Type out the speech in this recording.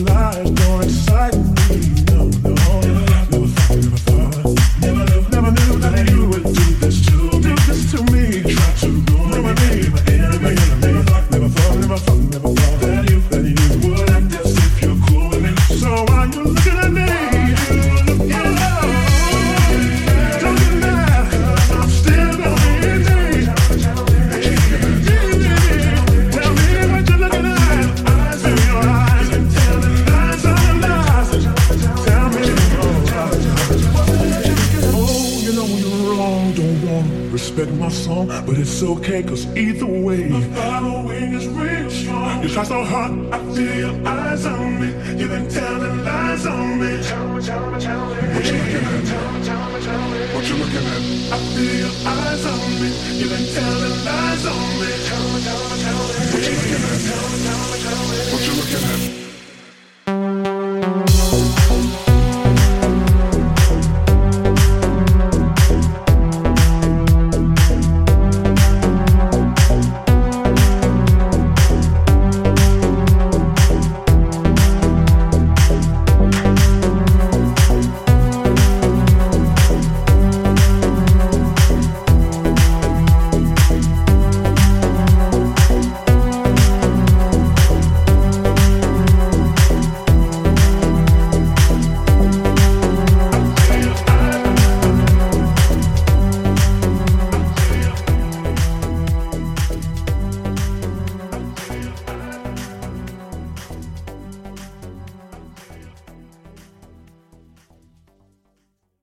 lies don't excite me. No, no, never thought, never knew that you would do this to me. Do this to me. Try to ruin me, my enemy. Never thought that you would act as if you're cool with me. So why you looking at me? Don't get mad, 'cause I'm still believing. Tell me what you're looking at. Eyes in your eyes and telling lies on lies. Tell me, oh, you know you're wrong. Don't want to respect my song, but it's okay, 'cause either way, my following is real strong. You try so hard, I feel your eyes on me. You've been telling lies on me. What you looking at? What you looking at? I feel your eyes on me. You've been telling lies on me.